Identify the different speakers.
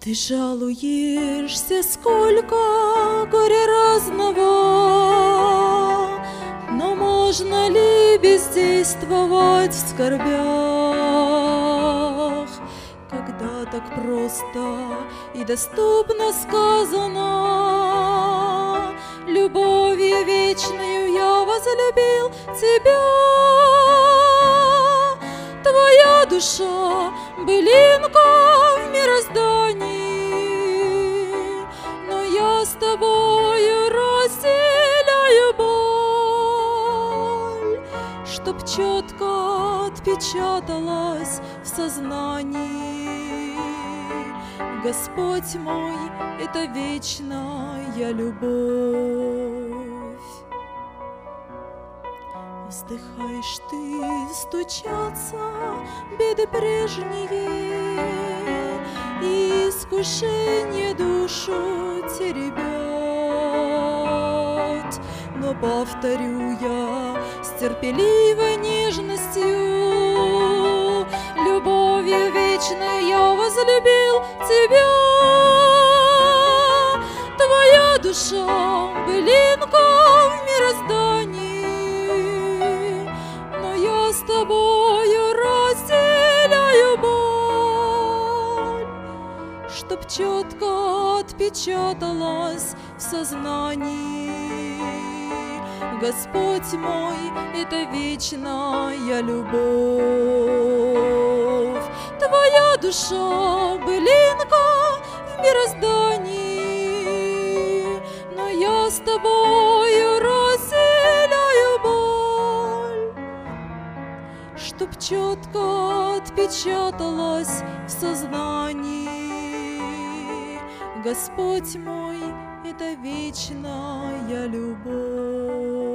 Speaker 1: Ты жалуешься, сколько горя разного, но можно ли бездействовать в скорбях, когда так просто и доступно сказано: любовью вечною я возлюбил тебя. Твоя душа — былинка в мироздании, но я с тобою разделяю боль, чтоб четко отпечаталась в сознании: Господь мой — это вечная любовь. Вздыхаешь ты, стучатся беды прежние, и искушение душу теребят. Но повторю я с терпеливой нежностью: любовью вечной я возлюбил тебя. Твоя душа — былинка в мироздании, с тобою разделяю боль, чтоб четко отпечаталась в сознании: Господь мой — это вечная любовь. Твоя душа — былинка в мироздании, но я с тобою разделяю боль, чтоб четко отпечаталась в сознании: Господь мой — это вечная любовь.